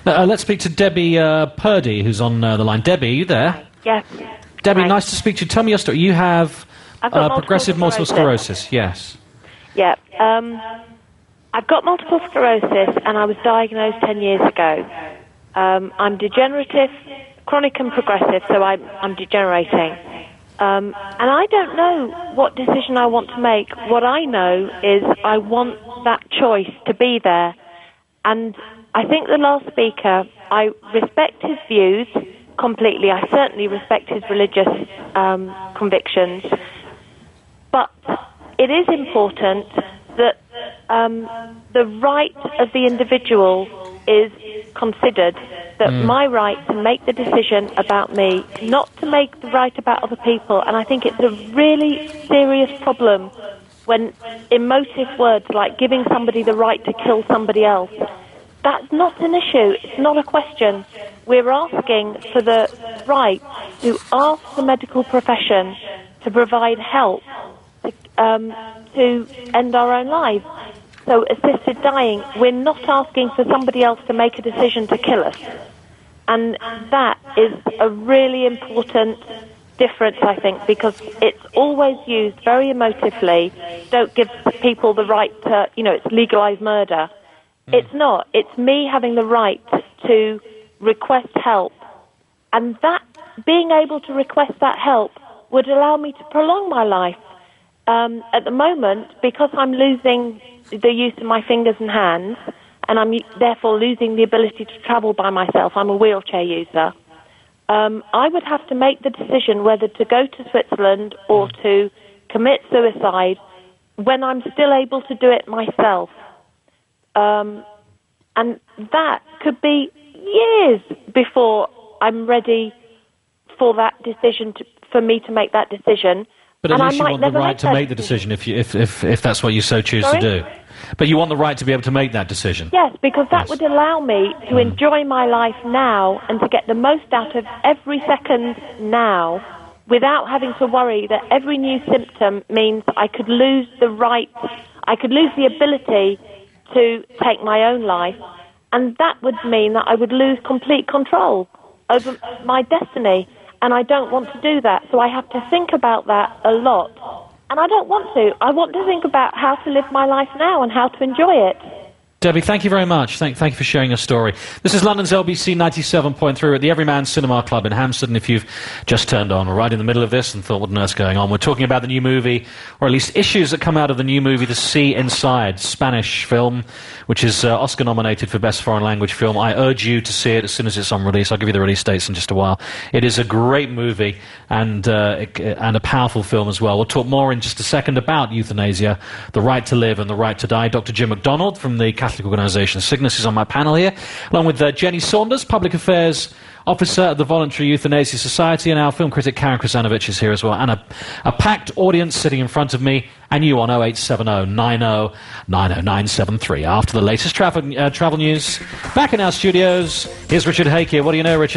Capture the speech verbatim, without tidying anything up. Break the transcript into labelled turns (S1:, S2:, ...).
S1: Uh, let's speak to Debbie uh, Purdy, who's on uh, the line. Debbie, are you there?
S2: Yes.
S1: Debbie,
S2: Hi.
S1: nice to speak to you. Tell me your story. You have
S2: I've got
S1: uh,
S2: multiple
S1: progressive multiple
S2: sclerosis.
S1: sclerosis, yes.
S2: Yeah. Um, I've got multiple sclerosis, and I was diagnosed ten years ago. Um, I'm degenerative, chronic and progressive, so I'm, I'm degenerating. Um, and I don't know what decision I want to make. What I know is I want that choice to be there. And I think the last speaker, I respect his views completely. I certainly respect his religious um, convictions. But it is important that um, the right of the individual is considered, that mm. my right to make the decision about me, not to make the right about other people. And I think it's a really serious problem when emotive words like giving somebody the right to kill somebody else, that's not an issue. It's not a question. We're asking for the right to ask the medical profession to provide help to, um, to end our own lives. So assisted dying, we're not asking for somebody else to make a decision to kill us. And that is a really important difference, I think, because it's always used very emotively. Don't give people the right to, you know, it's legalized murder. Mm. It's not. It's me having the right to request help. And that, being able to request that help would allow me to prolong my life. Um, at the moment, because I'm losing the use of my fingers and hands, and I'm therefore losing the ability to travel by myself, I'm a wheelchair user, um, I would have to make the decision whether to go to Switzerland or to commit suicide when I'm still able to do it myself. Um, and that could be years before I'm ready for that decision, to, for me to make that decision.
S1: But at least you want the right to make the decision if, you, if, if, if that's what you so choose
S2: Sorry?
S1: to do. But you want the right to be able to make that decision.
S2: Yes, because that
S1: yes.
S2: would allow me to mm. enjoy my life now and to get the most out of every second now without having to worry that every new symptom means I could lose the right, I could lose the ability to take my own life. And that would mean that I would lose complete control over my destiny. And I don't want to do that, so I have to think about that a lot. And I don't want to. I want to think about how to live my life now and how to enjoy it.
S1: Debbie, thank you very much. Thank, thank you for sharing your story. This is London's L B C ninety-seven point three at the Everyman Cinema Club in Hampstead, and if you've just turned on, we're right in the middle of this and thought, what on earth's going on? We're talking about the new movie, or at least issues that come out of the new movie, The Sea Inside, Spanish film, which is uh, Oscar-nominated for Best Foreign Language Film. I urge you to see it as soon as it's on release. I'll give you the release dates in just a while. It is a great movie and, uh, it, and a powerful film as well. We'll talk more in just a second about euthanasia, the right to live and the right to die. Doctor Jim MacDonald from the Catholic organisation Cygnus is on my panel here, along with uh, Jenny Saunders, Public Affairs Officer at the Voluntary Euthanasia Society, and our film critic Karen Krasanovic is here as well, and a, a packed audience sitting in front of me, and you on oh eight seven oh, nine oh, nine oh nine seven three. After the latest travel, uh, travel news, back in our studios, here's Richard Hake here. What do you know, Richard?